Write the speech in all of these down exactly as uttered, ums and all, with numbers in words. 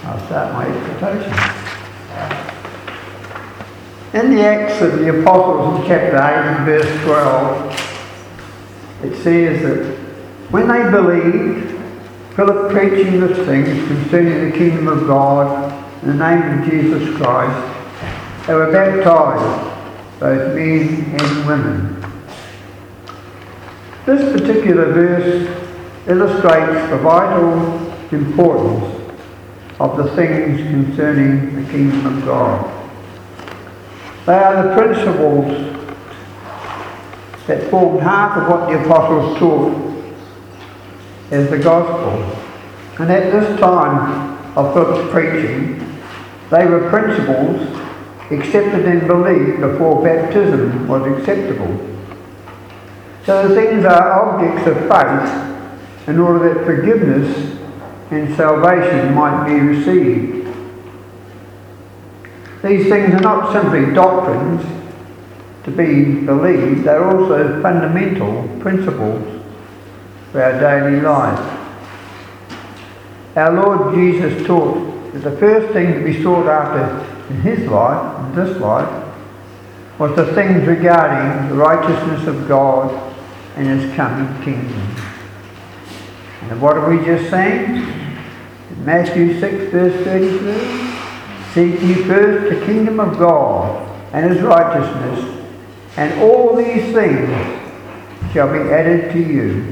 I'll start my exhortation. In the Acts of the Apostles in chapter eight and verse twelve, it says that when they believed, Philip preaching the things concerning the kingdom of God in the name of Jesus Christ, they were baptized, both men and women. This particular verse illustrates the vital importance of the things concerning the kingdom of God. They are the principles that formed half of what the apostles taught as the gospel. And at this time of Philip's preaching, they were principles accepted and believed before baptism was acceptable. So the things are objects of faith in order that forgiveness and salvation might be received. These things are not simply doctrines to be believed, they are also fundamental principles for our daily life. Our Lord Jesus taught that the first thing to be sought after in his life, in this life, was the things regarding the righteousness of God and his coming kingdom. And what have we just sang? In Matthew six verse thirty-three, seek ye first the kingdom of God and his righteousness, and all these things shall be added to you.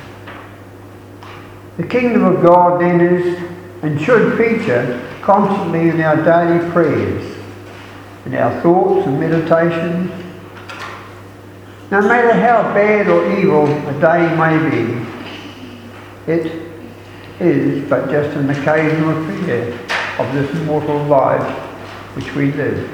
The kingdom of God then is and should feature constantly in our daily prayers, in our thoughts and meditations. No matter how bad or evil a day may be, it is but just an occasional affair of this mortal life which we live.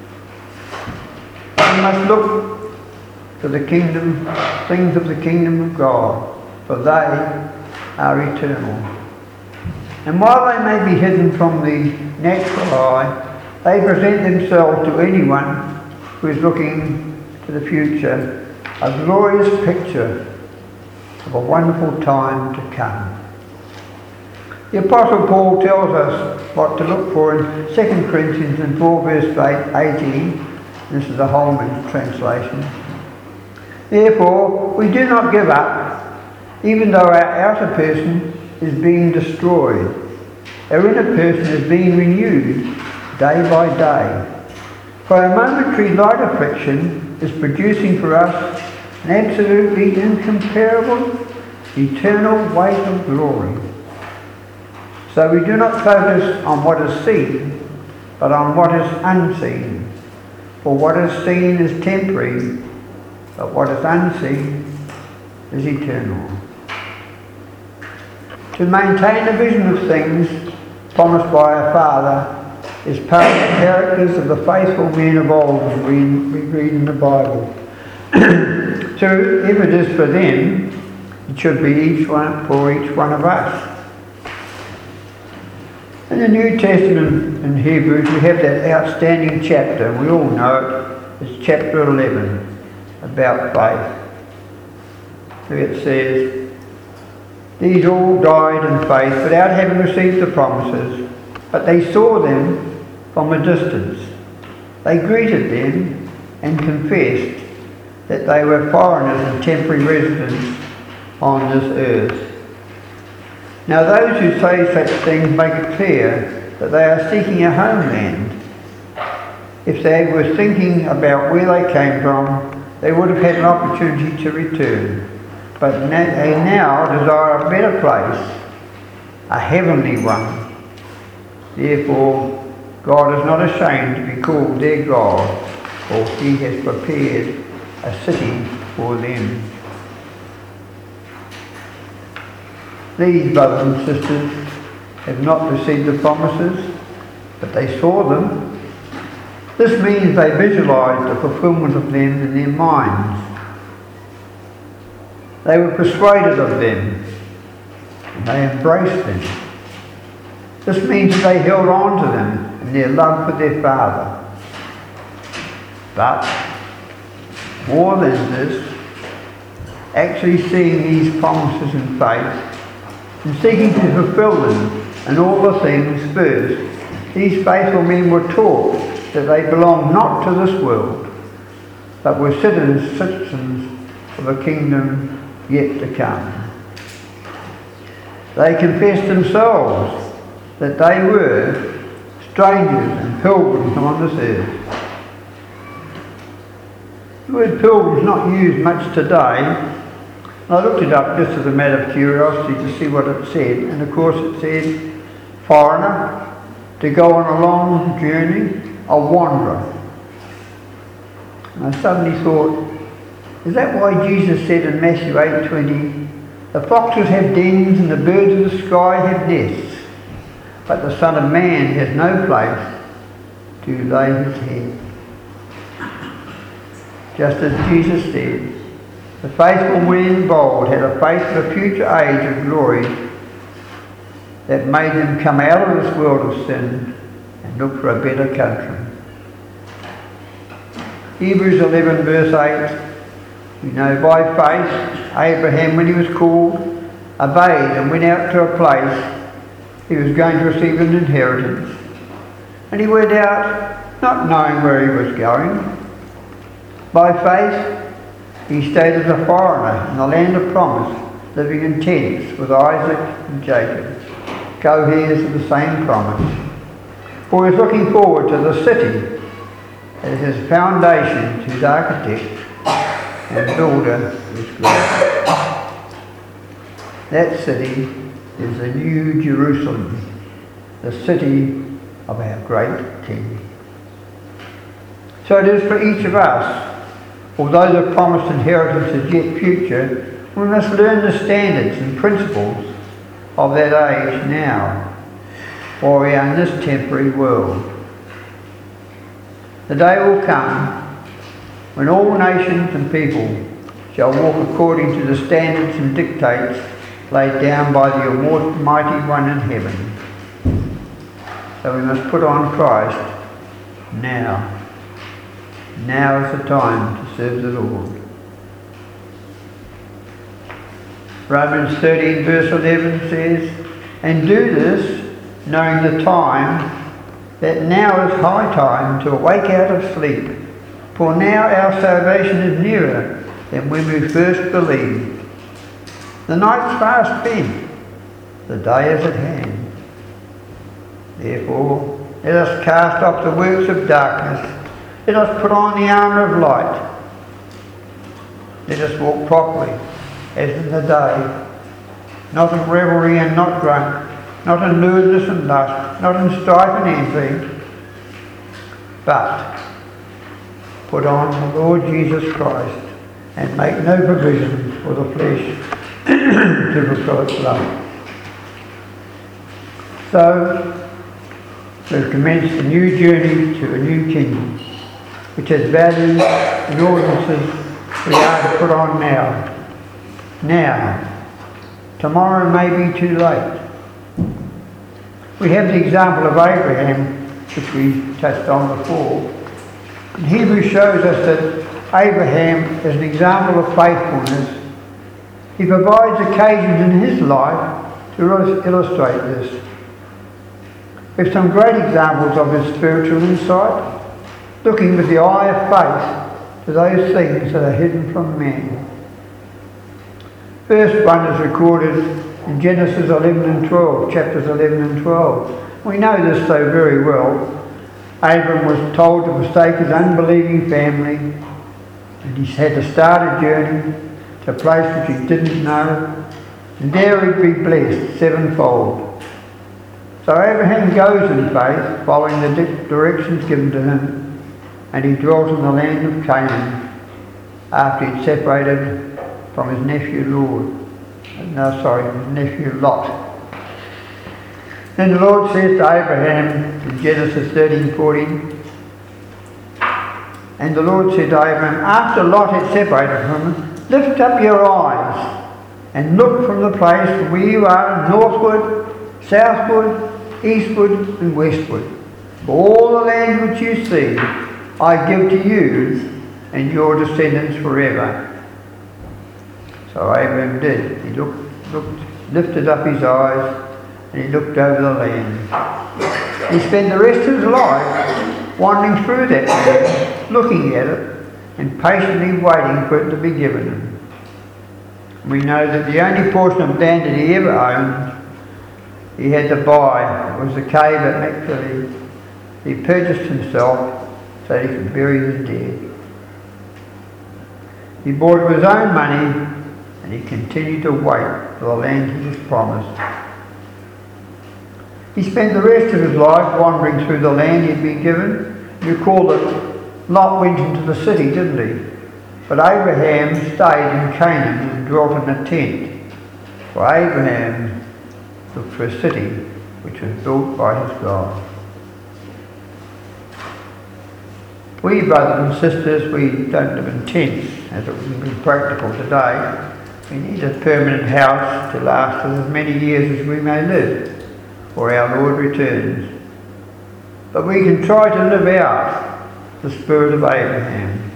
We must look to the kingdom, things of the kingdom of God, for they are eternal. And while they may be hidden from the natural eye, they present themselves to anyone who is looking to the future, a glorious picture of a wonderful time to come. The Apostle Paul tells us what to look for in Second Corinthians in four verse eighteen. This is the Holman translation. Therefore, we do not give up, even though our outer person is being destroyed. Our inner person is being renewed day by day. For our momentary light affliction is producing for us an absolutely incomparable, eternal weight of glory. So we do not focus on what is seen, but on what is unseen. For what is seen is temporary, but what is unseen is eternal. To maintain a vision of things promised by our Father is part of the characters of the faithful men of old we read in the Bible. So if it is for them, it should be each one for each one of us. In the New Testament in Hebrews we have that outstanding chapter, we all know it, it's chapter eleven, about faith. Where it says, these all died in faith without having received the promises, but they saw them from a distance. They greeted them and confessed that they were foreigners and temporary residents on this earth. Now those who say such things make it clear that they are seeking a homeland. If they were thinking about where they came from, they would have had an opportunity to return. But they now desire a better place, a heavenly one. Therefore, God is not ashamed to be called their God, for he has prepared a city for them. These brothers and sisters have not received the promises, but they saw them. This means they visualized the fulfillment of them in their minds. They were persuaded of them, and they embraced them. This means that they held on to them in their love for their Father. But more than this, actually seeing these promises in faith and seeking to fulfill them in all the things first, these faithful men were taught that they belonged not to this world, but were citizens, citizens of a kingdom yet to come. They confessed themselves that they were strangers and pilgrims on this earth. The word pilgrim is not used much today. I looked it up just as a matter of curiosity to see what it said, and of course it said foreigner, to go on a long journey, a wanderer. And I suddenly thought, is that why Jesus said in Matthew eight twenty, the foxes have dens and the birds of the sky have nests, but the Son of Man has no place to lay his head? Just as Jesus said, the faithful men involved had a faith for a future age of glory that made them come out of this world of sin and look for a better country. Hebrews eleven verse eight, you know, by faith Abraham, when he was called, obeyed and went out to a place he was going to receive an inheritance. And he went out not knowing where he was going. By faith he stayed as a foreigner in the land of promise, living in tents with Isaac and Jacob, co-heirs of the same promise. For he was looking forward to the city as his foundation, whose architect and builder is God. That city is the New Jerusalem, the city of our great King. So it is for each of us. Although the promised inheritance is yet future, we must learn the standards and principles of that age now, while we are in this temporary world. The day will come when all nations and people shall walk according to the standards and dictates laid down by the Almighty One in heaven. So we must put on Christ now. Now is the time to serve the Lord. Romans thirteen verse eleven says, and do this, knowing the time, that now is high time to awake out of sleep. For now our salvation is nearer than when we first believed. The night's fast spent, the day is at hand. Therefore, let us cast off the works of darkness. Let us put on the armour of light. Let us walk properly, as in the day, not in revelry and not drunk, not in lewdness and lust, not in strife and envy, but put on the Lord Jesus Christ and make no provision for the flesh to fulfill its lust. So, we've commenced a new journey to a new kingdom, which has values and ordinances we are to put on now. Now. Tomorrow may be too late. We have the example of Abraham, which we touched on before. And Hebrews shows us that Abraham is an example of faithfulness. He provides occasions in his life to illustrate this. We have some great examples of his spiritual insight, looking with the eye of faith to those things that are hidden from man. First one is recorded in Genesis eleven and twelve, chapters eleven and twelve. We know this so very well. Abram was told to forsake his unbelieving family, and he had to start a journey to a place which he didn't know, and there he'd be blessed sevenfold. So Abraham goes in faith, following the directions given to him, and he dwelt in the land of Canaan after he'd separated from his nephew Lord. No, sorry, his nephew Lot. Then the Lord says to Abraham in Genesis thirteen fourteen, and the Lord said to Abraham, after Lot had separated from him, lift up your eyes and look from the place from where you are northward, southward, eastward and westward. For all the land which you see, I give to you and your descendants forever. So Abraham did. He looked, looked lifted up his eyes, and he looked over the land. He spent the rest of his life wandering through that land, looking at it, and patiently waiting for it to be given him. We know that the only portion of land that he ever owned, he had to buy. It was the cave at Machpelah. He purchased himself so that he could bury his dead. He bought it with his own money, and he continued to wait for the land he was promised. He spent the rest of his life wandering through the land he'd been given. You recall that Lot went into the city, didn't he? But Abraham stayed in Canaan and dwelt in a tent. For Abraham looked for a city which was built by his God. We, brothers and sisters, we don't live in tents, as it would be practical today. We need a permanent house to last us as many years as we may live, or our Lord returns. But we can try to live out the spirit of Abraham.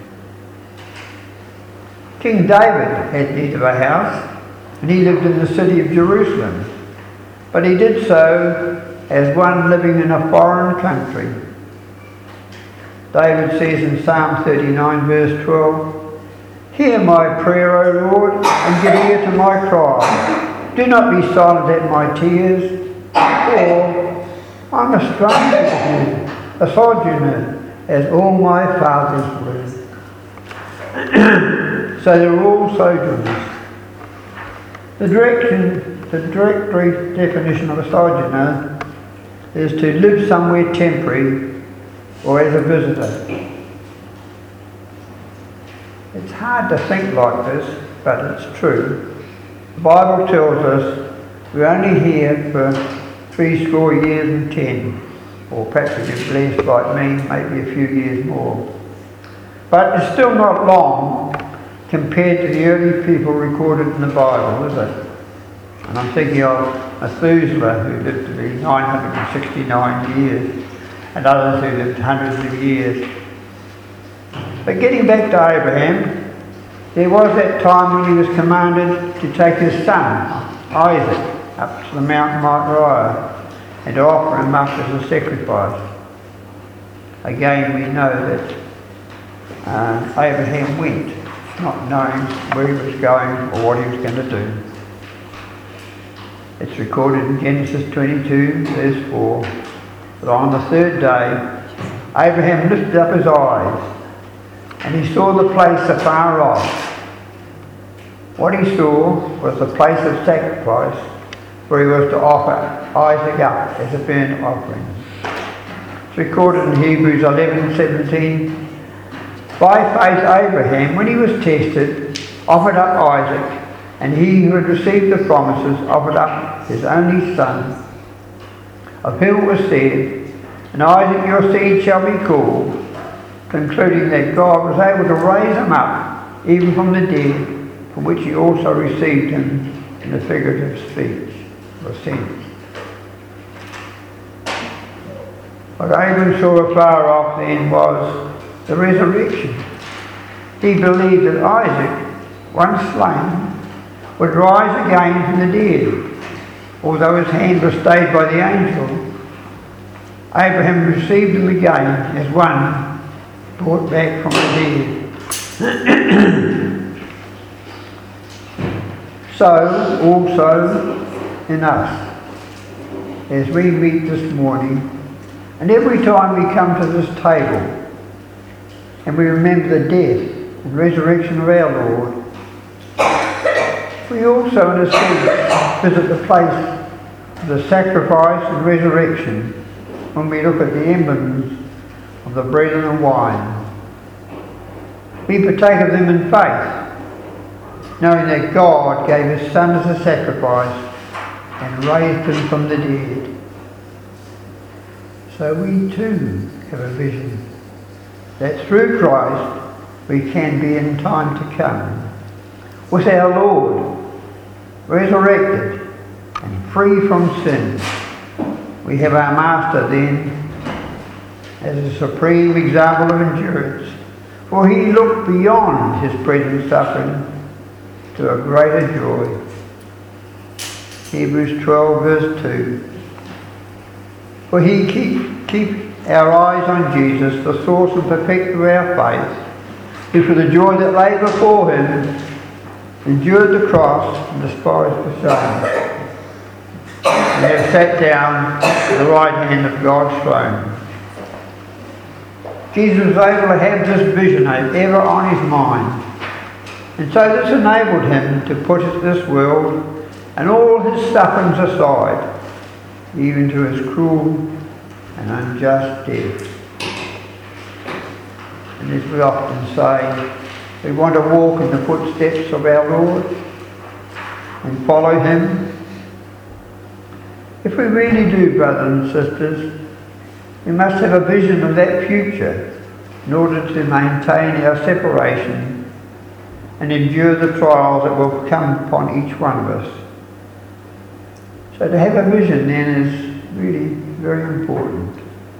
King David had need of a house, and he lived in the city of Jerusalem. But he did so as one living in a foreign country. David says in Psalm thirty-nine verse twelve, "Hear my prayer, O Lord, and give ear to my cry. Do not be silent at my tears, for I'm a stranger to you, a sojourner, as all my fathers were." So they're all sojourners. The direction, the direct definition of a sojourner is to live somewhere temporary or as a visitor. It's hard to think like this, but it's true. The Bible tells us we're only here for three score years and ten, or perhaps if you're blessed like me, maybe a few years more. But it's still not long compared to the early people recorded in the Bible, is it? And I'm thinking of Methuselah, who lived to be nine hundred sixty-nine years, and others who lived hundreds of years. But getting back to Abraham, there was that time when he was commanded to take his son, Isaac, up to the Mount Moriah and to offer him up as a sacrifice. Again, we know that uh, Abraham went, not knowing where he was going or what he was going to do. It's recorded in Genesis twenty-two, verse four, that on the third day, Abraham lifted up his eyes, and he saw the place afar off. What he saw was the place of sacrifice, where he was to offer Isaac up as a burnt offering. It's recorded in Hebrews eleven seventeen. By faith Abraham, when he was tested, offered up Isaac, and he who had received the promises offered up his only son, of whom it was said, "And Isaac your seed shall be called," concluding that God was able to raise him up, even from the dead, from which he also received him in the figurative speech, or sense. What Abraham saw afar off then was the resurrection. He believed that Isaac, once slain, would rise again from the dead. Although his hand was stayed by the angel, Abraham received him again as one brought back from the dead. So also in us, as we meet this morning, and every time we come to this table and we remember the death and resurrection of our Lord, we also, in a sense, visit the place of the sacrifice and resurrection when we look at the emblems of the bread and the wine. We partake of them in faith, knowing that God gave his Son as a sacrifice and raised him from the dead. So we too have a vision that through Christ we can be in time to come with our Lord, resurrected and free from sin. We have our Master then as a supreme example of endurance, for he looked beyond his present suffering to a greater joy. Hebrews twelve verse two. For he keep, keep our eyes on Jesus, the source and perfecter of our faith, who for the joy that lay before him endured the cross and despised the shame, and have sat down at the right hand of God's throne. Jesus was able to have this vision ever on his mind, and so this enabled him to put this world and all his sufferings aside, even to his cruel and unjust death. And as we often say, we want to walk in the footsteps of our Lord and follow him. If we really do, brothers and sisters, we must have a vision of that future in order to maintain our separation and endure the trials that will come upon each one of us. So to have a vision then is really very important.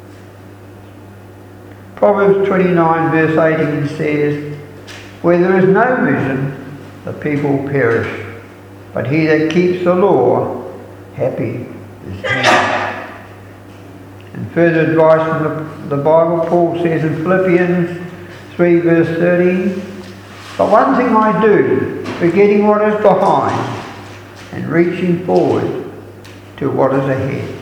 Proverbs twenty-nine verse eighteen says, where there is no vision, the people perish, but he that keeps the law, happy is he. And further advice from the, the Bible, Paul says in Philippians three verse thirteen, but one thing I do, forgetting what is behind and reaching forward to what is ahead.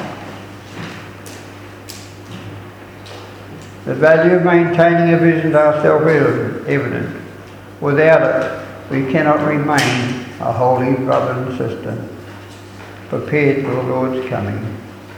The value of maintaining a vision is self-evident. Without it, we cannot remain a holy brother and sister, prepared for the Lord's coming.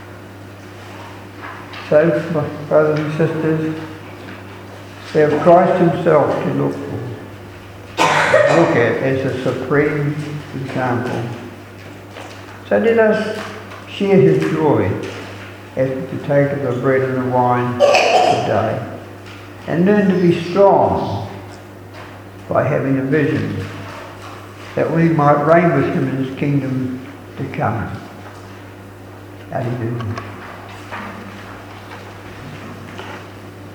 So, my brothers and sisters, we have Christ himself to look for, look at as a supreme example. So let us share his joy as we take of the bread and the wine today, and learn to be strong by having a vision that we might reign with him in his kingdom to come. Hallelujah.